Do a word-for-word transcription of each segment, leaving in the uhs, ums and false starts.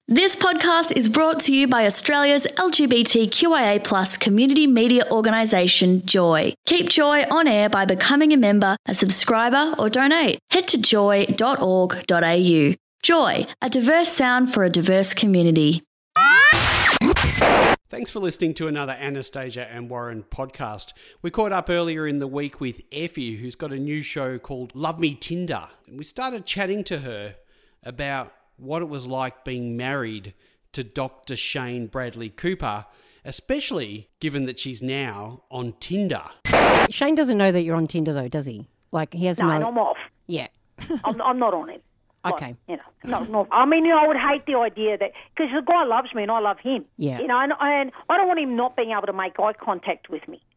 This podcast is brought to you by Australia's L G B T Q I A plus community media organisation, Joy. Keep Joy on air by becoming a member, a subscriber or donate. Head to joy dot org dot a u. Joy, a diverse sound for a diverse community. Thanks for listening to another Anastasia and Warren podcast. We caught up earlier in the week with Effie, who's got a new show called Love Me Tinder. And we started chatting to her about what it was like being married to Doctor Shane Bradley Cooper, especially given that she's now on Tinder. Shane doesn't know that you're on Tinder though, does he? Like he has no. no... I'm off. Yeah. I'm, I'm not on it. Okay. Like, you know, no, no. I mean, you know, I would hate the idea that because the guy loves me and I love him. Yeah. You know, and, and I don't want him not being able to make eye contact with me.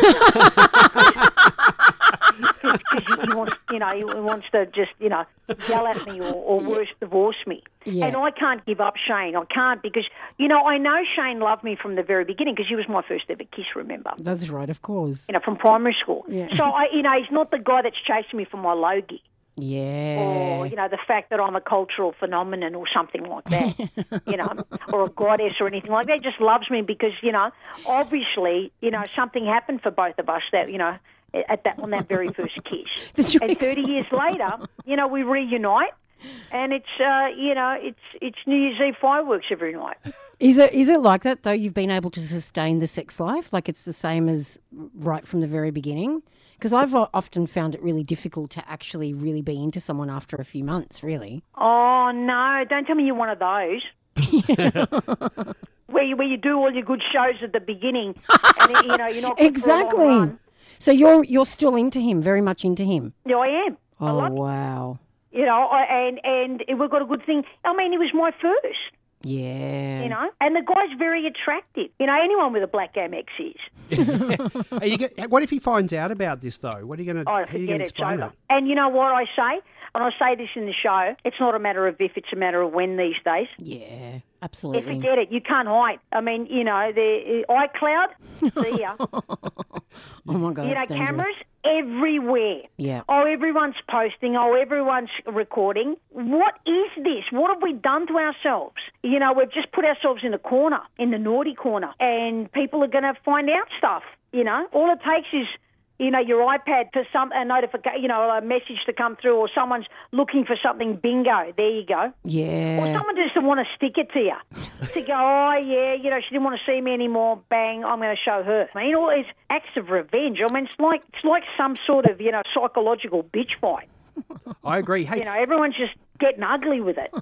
Because he, he wants, you know, he wants to just, you know, yell at me or, or worse, divorce me. Yeah. And I can't give up Shane. I can't because, you know, I know Shane loved me from the very beginning because he was my first ever kiss, remember? That's right, of course. You know, from primary school. Yeah. So, I, you know, he's not the guy that's chasing me for my logie. Yeah. Or, you know, the fact that I'm a cultural phenomenon or something like that, you know, or a goddess or anything like that. He just loves me because, you know, obviously, you know, something happened for both of us that, you know, at that on that very first kiss. And thirty years later, you know, we reunite and it's, uh, you know, it's it's New Year's Eve fireworks every night. Is it is it like that, though? You've been able to sustain the sex life? Like it's the same as right from the very beginning? Because I've often found it really difficult to actually really be into someone after a few months, really. Oh, no, don't tell me you're one of those. where, you, where you do all your good shows at the beginning and, you know, you're not good exactly. for a long run. So you're you're still into him, very much into him? Yeah, I am. Oh, I love wow. him. You know, I, and, and we've got a good thing. I mean, he was my first. Yeah. You know, and the guy's very attractive. You know, anyone with a black Amex is. Are you get, what if he finds out about this, though? What are you going to Oh, how are you forget going to it, explain it's it? over. And you know what I say? And I say this in the show, it's not a matter of if, it's a matter of when these days. Yeah, Yeah, absolutely. forget it. You can't hide. I mean, you know, the uh, iCloud, see ya. Oh, my God, You know, that's dangerous. cameras everywhere. Yeah. Oh, everyone's posting. Oh, everyone's recording. What is this? What have we done to ourselves? You know, we've just put ourselves in a corner, in the naughty corner, and people are going to find out stuff. You know, all it takes is, you know, your iPad for some a notification, you know, a message to come through, or someone's looking for something. Bingo, there you go. Yeah. Or someone just want to stick it to you, to go, oh yeah, you know, she didn't want to see me anymore. Bang, I'm going to show her. I mean, all these acts of revenge. I mean, it's like it's like some sort of, you know, psychological bitch fight. I agree. Hey, You know, everyone's just getting ugly with it.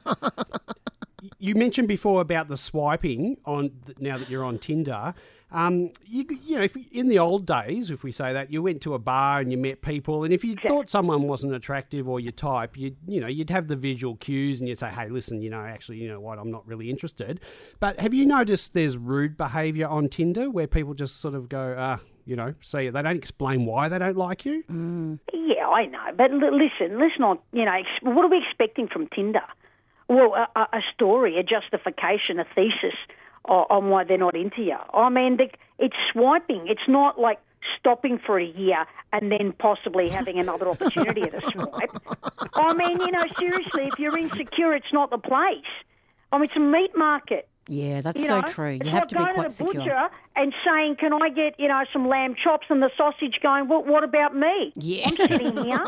you mentioned before about the swiping on now that you're on Tinder. Um, you, you know, if in the old days, if we say that, you went to a bar and you met people, and if you thought someone wasn't attractive or your type, you you know, you'd have the visual cues and you'd say, hey, listen, you know, actually, you know what, I'm not really interested. But have you noticed there's rude behaviour on Tinder where people just sort of go, ah, you know, see, they don't explain why they don't like you? Mm. Yeah, I know. But l- listen, let's not, you know, ex- what are we expecting from Tinder? Well, a, a a story, a justification, a thesis on, on why they're not into you. I mean, the, it's swiping. It's not like stopping for a year and then possibly having another opportunity at a swipe. I mean, you know, seriously, if you're insecure, it's not the place. I mean, it's a meat market. Yeah, that's You so know, true. You it's have like to be going quite to the secure. butcher and saying, can I get, you know, some lamb chops, and the sausage going, well, what about me? Yeah. I'm sitting here.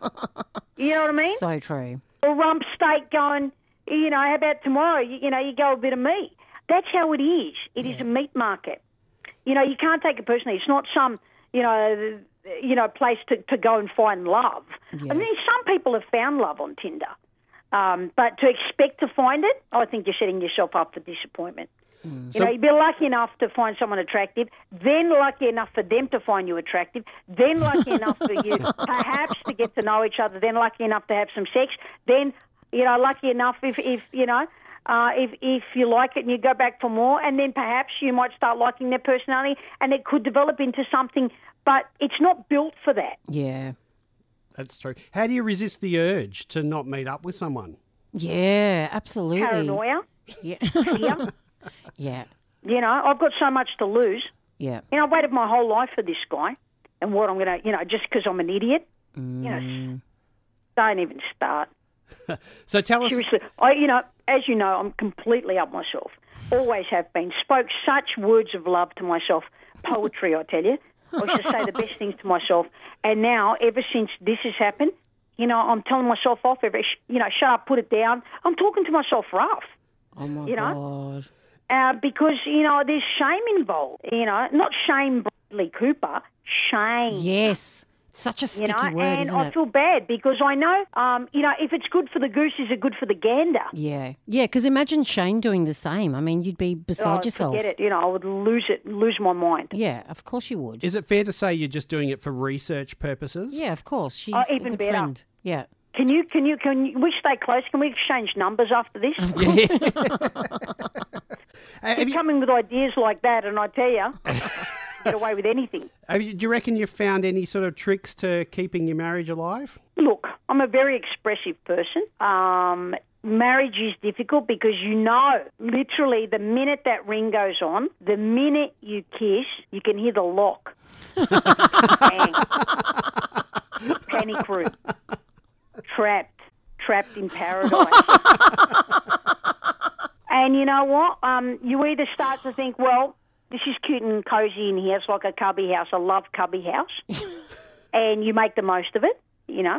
You know what I mean? So true. Or rump steak going, you know, how about tomorrow? You, you know, you go a bit of meat. That's how it is. It is a meat market. You know, you can't take it personally. It's not some, you know, you know, place to, to go and find love. Yeah. I mean, some people have found love on Tinder. Um, but to expect to find it, I think you're setting yourself up for disappointment. Mm. You So- know, you'd be lucky enough to find someone attractive, then lucky enough for them to find you attractive, then lucky enough for you perhaps to get to know each other, then lucky enough to have some sex, then, you know, lucky enough if, if you know, uh, if if you like it and you go back for more, and then perhaps you might start liking their personality, and it could develop into something, but it's not built for that. Yeah. That's true. How do you resist the urge to not meet up with someone? Yeah, absolutely. Paranoia, Yeah. fear. yeah. You know, I've got so much to lose. Yeah. You know, I waited my whole life for this guy, and what I'm going to, you know, just because I'm an idiot, Mm. you know, don't even start. So tell us... Seriously, I, you know, as you know, I'm completely up myself. Always have been. Spoke such words of love to myself. Poetry, I tell you. I used to say the best things to myself. And now, ever since this has happened, you know, I'm telling myself off every, you know, shut up, put it down. I'm talking to myself rough. Oh, my you know? God. Uh, because, you know, there's shame involved. You know, not shame Bradley Cooper, shame. Yes. Such a sticky you know, word, and isn't I it? feel bad because I know, um, you know, if it's good for the goose, is it good for the gander? Yeah. Yeah, because imagine Shane doing the same. I mean, you'd be beside oh, yourself. Forget it. You know, I would lose it, lose my mind. Yeah, of course you would. Is it fair to say you're just doing it for research purposes? Yeah, of course. She's Oh, a even good better. friend. Yeah. Can you, can you, can you, we stay close? Can we exchange numbers after this? Have Keep you, coming with ideas like that, and I tell you, get away with anything. have you, do you reckon you've found any sort of tricks to keeping your marriage alive? Look, I'm a very expressive person. Um, marriage is difficult because you know, literally, the minute that ring goes on, the minute you kiss, you can hear the lock. Bang. Panic room. Trapped. Trapped in paradise. And you know what? Um, you either start to think, well, this is cute and cosy in here. It's like a cubby house. I love cubby house. And you make the most of it, you know.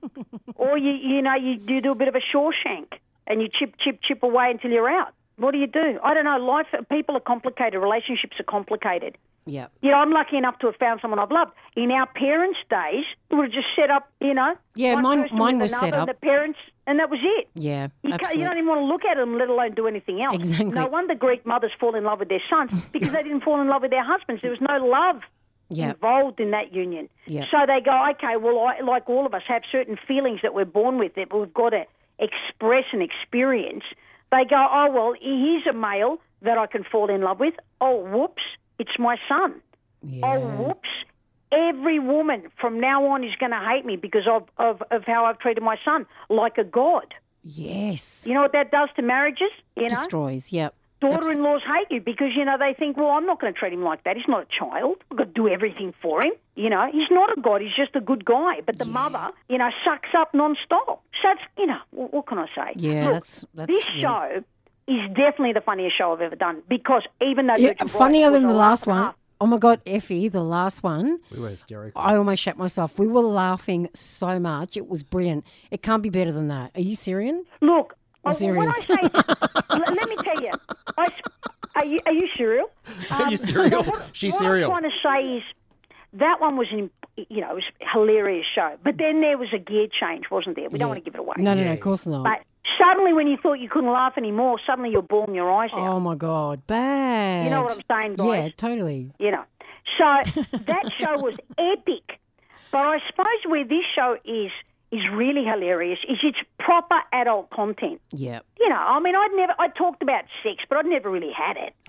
Or, you you know, you, you do a bit of a Shawshank and you chip, chip, chip away until you're out. What do you do? I don't know. Life, people are complicated. Relationships are complicated. Yeah. You know, I'm lucky enough to have found someone I've loved. In our parents' days, we would have just set up, you know. Yeah, one mine- person mine with was set another, up. And the parents, and that was it. Yeah, You, can't, you absolutely. don't even want to look at them, let alone do anything else. Exactly. No wonder Greek mothers fall in love with their sons because they didn't fall in love with their husbands. There was no love Yeah. involved in that union. Yeah. So they go, okay, well, I, like all of us, have certain feelings that we're born with that we've got to express and experience. They go, oh, well, here's a male that I can fall in love with. Oh, whoops, it's my son. Yeah. Oh, whoops. Every woman from now on is going to hate me because of, of, of how I've treated my son, like a god. Yes. You know what that does to marriages? You know, Destroys, yep. daughter-in-laws hate you because, you know, they think, well, I'm not going to treat him like that. He's not a child. I've got to do everything for him. You know, he's not a god. He's just a good guy. But the mother, you know, sucks up non-stop. So it's, you know, what, what can I say? Yeah, Look, that's... that's this yeah. show is definitely the funniest show I've ever done because even though Yeah, Virgin funnier Voice than was the a last laugh and a one. half, Oh, my God, Effie, the last one. We were hysterical. I almost shat myself. We were laughing so much. It was brilliant. It can't be better than that. Are you Syrian? Look, I'm I- serious. when I say, let, let me tell you, I s are you are you serial? Are you serial? She's what serial. What I'm trying to say is that one was, an, you know, it was a hilarious show. But then there was a gear change, wasn't there? We don't Yeah. want to give it away. No, no, no, Yeah. of course not. But suddenly, when you thought you couldn't laugh anymore, suddenly you're bawling your eyes out. Oh, my God. Bad. You know what I'm saying, guys? Yeah, totally. You know. So that show was epic. But I suppose where this show is is really hilarious is it's proper adult content. Yeah. You know, I mean, I'd never, I talked about sex, but I'd never really had it.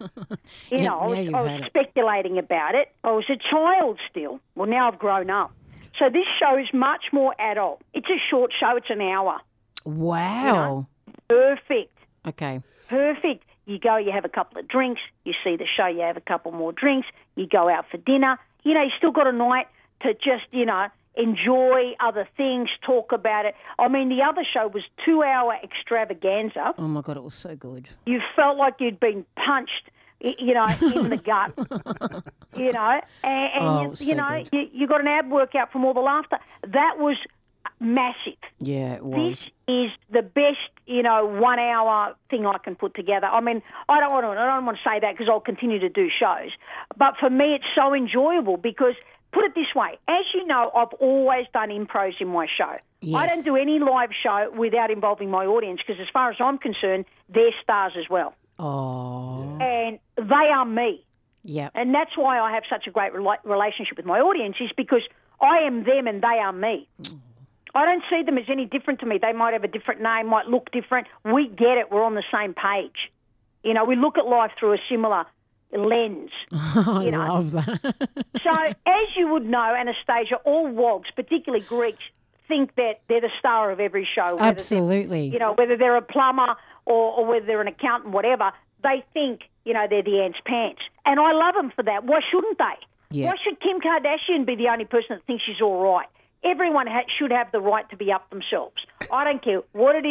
You Yeah, know, I now was, you've I was had it. speculating about it. I was a child still. Well, now I've grown up. So this show is much more adult. It's a short show. It's an hour. Wow. Perfect. Okay. Perfect. You go, you have a couple of drinks. You see the show, you have a couple more drinks. You go out for dinner. You know, you still got a night to just, you know, enjoy other things, talk about it. I mean, the other show was two-hour extravaganza. Oh, my God, it was so good. You felt like you'd been punched, y- you know, in the gut, you know, and, and Oh, you, it was you so know, good. you, you got an ab workout from all the laughter. That was massive. Yeah, it was. This is the best, you know, one-hour thing I can put together. I mean, I don't want to, I don't want to say that because I'll continue to do shows, but for me, it's so enjoyable because. Put it this way, as you know, I've always done impros in my show. I Yes. don't do any live show without involving my audience because as far as I'm concerned, they're stars as well. Oh. And they are me. Yeah. And that's why I have such a great rela- relationship with my audience is because I am them and they are me. I don't see them as any different to me. They might have a different name, might look different. We get it. We're on the same page. You know, we look at life through a similar lens. I you know. love that. So, as you would know, Anastasia, all wogs, particularly Greeks, think that they're the star of every show. whether Absolutely. they're- You know, whether they're a plumber or, or whether they're an accountant, whatever, they think, you know, they're the ants' pants. And I love them for that. Why shouldn't they? Yeah. Why should Kim Kardashian be the only person that thinks she's all right? Everyone ha- should have the right to be up themselves. I don't care what it is.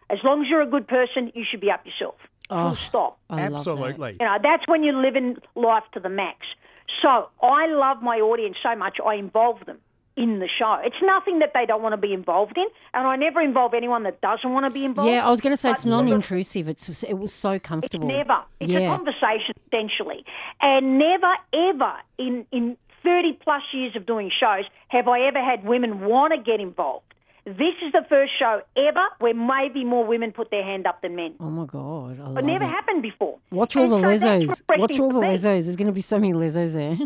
As long as you're a good person, you should be up yourself. Oh, Full stop. I love that. Absolutely. You know, that's when you're living life to the max. So I love my audience so much, I involve them in the show. It's nothing that they don't want to be involved in, and I never involve anyone that doesn't want to be involved. Yeah, I was going to say it's But- non-intrusive. It's It was so comfortable. Never. It's Yeah. a conversation, essentially. And never, ever in, in thirty plus years of doing shows have I ever had women want to get involved. This is the first show ever where maybe more women put their hand up than men. Oh, my God. I love It never it. happened before. Watch all And the so that's lesos. refreshing Watch all the for me. lesos. There's going to be so many lesos there.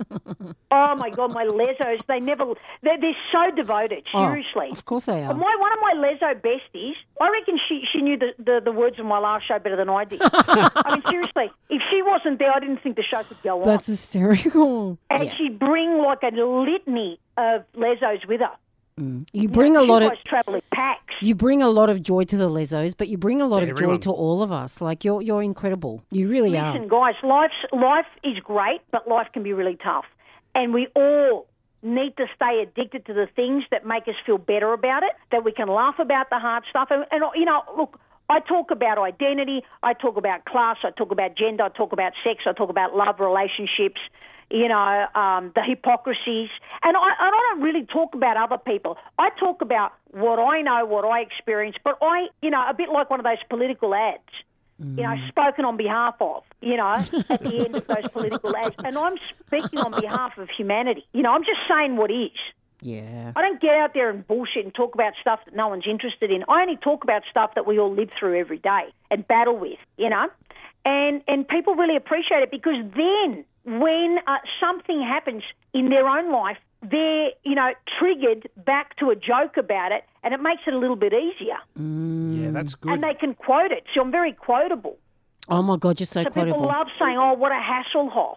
Oh, my God, my lesos, they never, they're, they're so devoted, seriously. Oh, of course they are. My, one of my leso besties, I reckon she, she knew the, the, the words of my last show better than I did. I mean, seriously, if she wasn't there, I didn't think the show could go on. That's hysterical. And Yeah. she'd bring like a litany of lesos with her. You bring a She lot of was travelling packs. you bring a lot of joy to the lesos, but you bring a lot To of everyone. joy to all of us. Like you're you're incredible. You really Listen, are. guys, life's, life is great, but life can be really tough. And we all need to stay addicted to the things that make us feel better about it, that we can laugh about the hard stuff. And, and you know, look, I talk about identity, I talk about class, I talk about gender, I talk about sex, I talk about love, relationships, you know, um, the hypocrisies. And I, and I don't really talk about other people. I talk about what I know, what I experience, but I, you know, a bit like one of those political ads, you know, spoken on behalf of, you know, at the end of those political ads. And I'm speaking on behalf of humanity. You know, I'm just saying what is. Yeah. I don't get out there and bullshit and talk about stuff that no one's interested in. I only talk about stuff that we all live through every day and battle with, you know. And and people really appreciate it because then when uh, something happens in their own life, they're, you know, triggered back to a joke about it, and it makes it a little bit easier. Yeah, that's good. And they can quote it. So I'm very quotable. Oh my God, you're so, So quotable. people love saying, oh, what a Hasselhoff.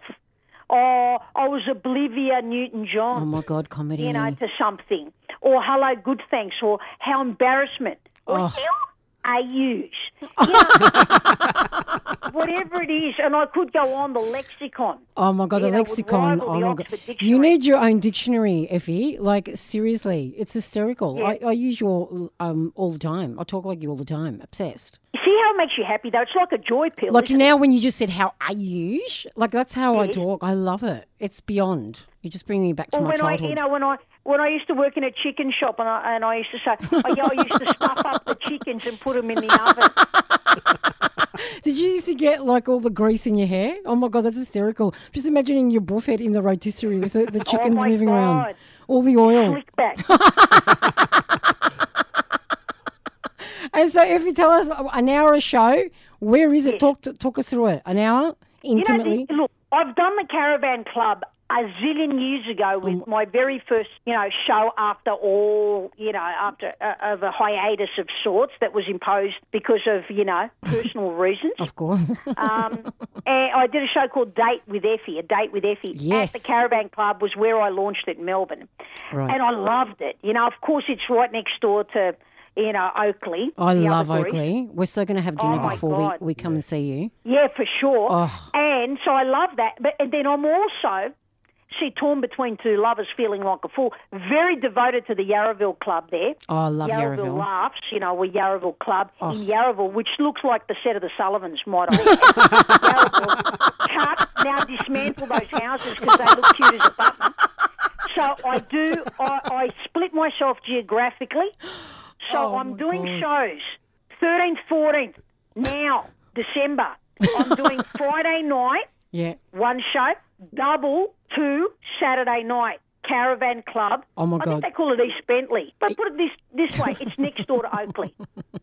Or I was Olivia Newton-John. Oh my God, comedy. You know, to something. Or hello, good thanks. Or how embarrassment. Or Oh. how are yous. You know, whatever it is. And I could go on the lexicon. Oh my God, the You know, would lexicon. rival Oh the my Oxford God. You Dictionary. need your own dictionary, Effie. Like, seriously, it's hysterical. Yeah. I, I use your um all the time. I talk like you all the time. Obsessed. See how it makes you happy, though? It's like a joy pill. Like isn't now when you just said, how are you? Like, that's how I Yes. talk. I love it. It's beyond. You just bring me back to Or my when childhood. I, you know, when I when I used to work in a chicken shop, and I and I used to say, oh, yeah, I used to stuff up the chickens and put them in the oven. Did you used to get like all the grease in your hair? Oh my God, that's hysterical. Just imagining your buffet in the rotisserie with the, the chickens Oh my moving around. God. All the oil. Flick back. And so if you tell us an hour a show, where is it? Talk to, talk us through it. An hour? Intimately? You know, the, look, I've done the Caravan Club a zillion years ago with Um, my very first, you know, show after all, you know, after uh, of a hiatus of sorts that was imposed because of, you know, personal reasons. Of course. Um, and I did a show called Date with Effie, a date with Effie Yes. at the Caravan Club was where I launched it in Melbourne. Right. And I loved it. You know, of course, it's right next door to, you know, Oakley. I the love other group. Oakley. We're so going to have dinner Oh, my before God. we, we come and see you. Yeah, for sure. Oh. And so I love that. But and then I'm also, see, torn between two lovers, feeling like a fool. Very devoted to the Yarraville Club there. Oh, I love Yarraville Yarraville. Laughs, you know, we're Yarraville Club Oh. in Yarraville, which looks like the set of the Sullivans, might I add. Yarraville. Cut, now dismantle those houses because they look cute as a button. So I do, I, I split myself geographically. So Oh, I'm my doing God. shows thirteenth, fourteenth, now, December. I'm doing Friday night, Yeah. one show, double two Saturday night. Caravan Club. Oh, my I God. think they call it East Bentley. But put it this this way, it's next door to Oakley.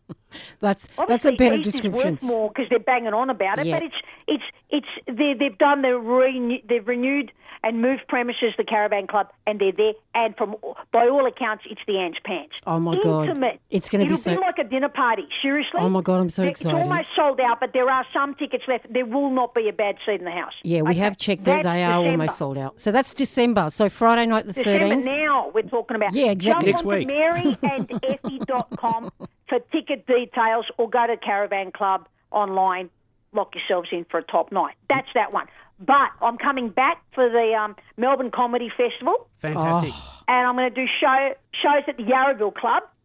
That's that's Obviously, a better East description. is worth more because they're banging on about it. Yeah. But it's it's it's they they've done the renew, they've renewed and moved premises, the Caravan Club, and they're there. And from by all accounts, it's the Ants Pants. Oh, my God. Intimate. It's gonna be It'll so- be like a dinner party. Seriously. Oh, my God, I'm so It- excited. It's almost sold out, but there are some tickets left. There will not be a bad seat in the house. Yeah, we Okay? have checked that That's they are December. almost sold out. So that's December. So Friday night the December thirteenth. now we're talking about. Yeah, exactly. Next Jump onto week. mary and effie dot com for ticket details or go to Caravan Club online. Lock yourselves in for a top night. That's that one. But I'm coming back for the um, Melbourne Comedy Festival Fantastic. Oh. and I'm going to do show shows at the Yarraville Club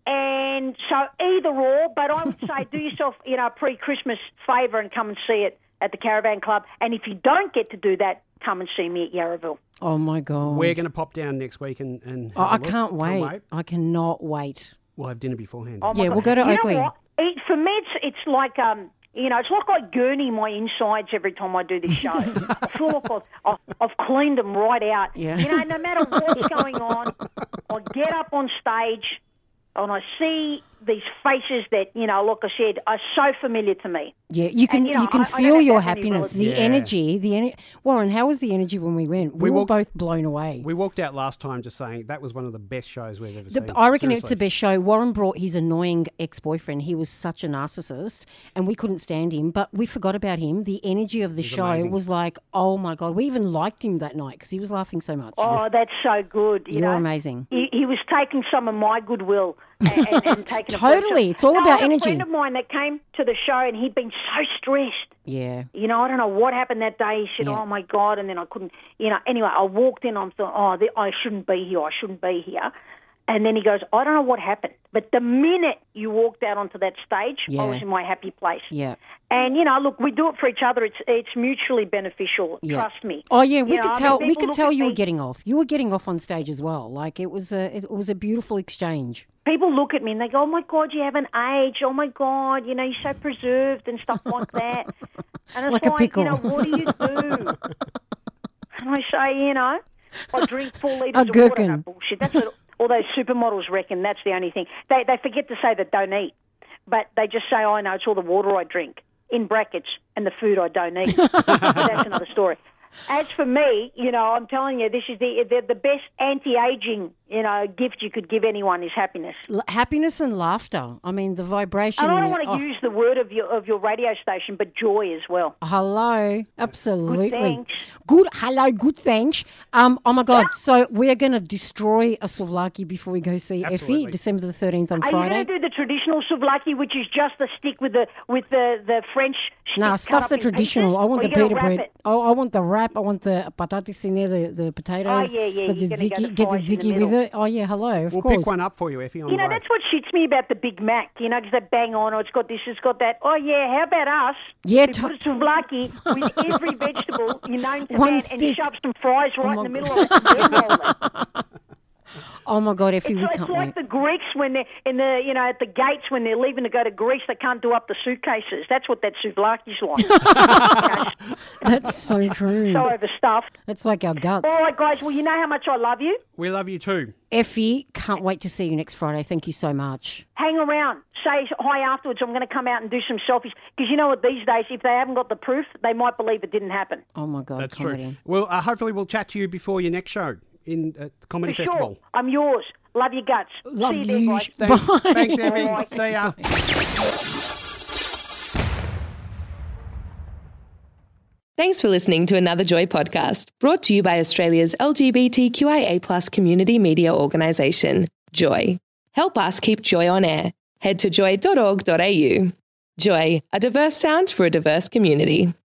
And so either or, but I would say do yourself, you know, a pre-Christmas favour and come and see it at the Caravan Club. And if you don't get to do that, come and see me at Yarraville. Oh, my God. We're going to pop down next week and, and Oh, have a I look. can't wait. wait. I cannot wait. We'll have dinner beforehand. Oh, my Yeah, God. we'll go to you Oakley. Know what? It, for me, it's, it's like... um. You know, it's like I gurney my insides every time I do this show. I feel like I've, I've, I've cleaned them right out. Yeah. You know, no matter what's going on, I get up on stage and I see these faces that, you know, like I said, are so familiar to me. Yeah, you can And, you know, you can I- I don't feel have your that many happiness, the relatives. Yeah. energy, the ener- Warren, how was the energy when we went? We, We were walked- both blown away. We walked out last time just saying that was one of the best shows we've ever The- seen. I reckon it's Seriously. the best show. Warren brought his annoying ex-boyfriend. He was such a narcissist, and we couldn't stand him. But we forgot about him. The energy of the show amazing. was like, oh my God. We even liked him that night because he was laughing so much. Oh, that's so good. You You're know? amazing. He, he was taking some of my goodwill and, and, and taking it for Totally. himself. It's all No, about I had energy. A friend of mine that came to the show and he'd been so stressed. Yeah. You know, I don't know what happened that day. He said, Yeah. oh, my God, and then I couldn't, you know. Anyway, I walked in, I'm thought, oh, th- I shouldn't be here, I shouldn't be here. And then he goes, I don't know what happened. But the minute you walked out onto that stage, Yeah. I was in my happy place. Yeah. And, you know, look, we do it for each other. It's it's mutually beneficial. Yeah. Trust me. Oh yeah, we You know, could I mean, tell. we people could look tell at you were me- getting off. You were getting off on stage as well. Like it was a, it was a beautiful exchange. People look at me and they go, oh, my God, you haven't aged. Oh, my God, you know, you're so preserved and stuff like that. And it's Like like, a pickle. you know, what do you do? And I say, you know, I drink four litres A of water. gherkin. No bullshit. That's what all those supermodels reckon. That's the only thing. They they forget to say that don't eat. But they just say, oh, no, it's all the water I drink, in brackets, and the food I don't eat. But that's another story. As for me, you know, I'm telling you, this is the the, the best anti-aging, you know, gift you could give anyone is happiness. L- happiness and laughter. I mean, the vibration. And I in don't it- want to oh, use the word of your of your radio station, but joy as well. Hello, absolutely. Good, thanks. Good, hello, good, thanks. Um, oh my God, so we're going to destroy a souvlaki before we go see Effie, Absolutely. December the thirteenth on Are you Friday. going to do the traditional souvlaki, which is just the stick with the with the, the French stick Nah, cut stuff up the in traditional. pieces, I want or the you gonna pita wrap bread. it? Oh, I want the wrap. I want the patatas in there, the, the potatoes. Oh, yeah, yeah, The you're gonna go tzatziki, the get the fries in the tzatziki with middle. it. Oh, yeah, hello, of We'll course. pick one up for you, Effie, on You the know, way. that's what shits me about the Big Mac, you know, because they bang on, oh, it's got this, it's got that. Oh, yeah, how about us? Yeah, we t- put a souvlaki with every vegetable you known to One man and stick. shove some fries right my in the middle of it and then roll it. Oh, my God, Effie, It's, we it's can't like wait. the Greeks when they're in the, you know, at the gates when they're leaving to go to Greece, they can't do up the suitcases. That's what that souvlaki's like. That's so true. So overstuffed. That's like our guts. All right, guys. Well, you know how much I love you. We love you too. Effie, can't wait to see you next Friday. Thank you so much. Hang around. Say hi afterwards. I'm going to come out and do some selfies. Because you know what, these days, if they haven't got the proof, they might believe it didn't happen. Oh, my God, That's comedy. true. Well, uh, hopefully we'll chat to you before your next show in uh, the Comedy For Festival. sure. I'm yours. Love your guts. Love See you, you. there, guys. Thanks, Bye. thanks Effie. All right. See ya. Thanks for listening to another Joy podcast, brought to you by Australia's L G B T Q I A plus community media organisation, Joy. Help us keep Joy on air. Head to joy dot org dot a u. Joy, a diverse sound for a diverse community.